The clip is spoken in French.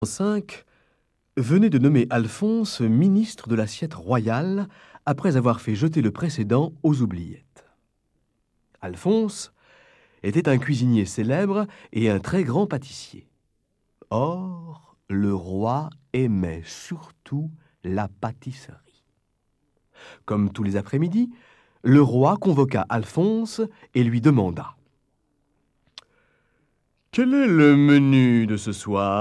5 venait de nommer Alphonse ministre de l'assiette royale après avoir fait jeter le précédent aux oubliettes. Alphonse était un cuisinier célèbre et un très grand pâtissier. Or, le roi aimait surtout la pâtisserie. Comme tous les après-midi, le roi convoqua Alphonse et lui demanda: « Quel est le menu de ce soir ?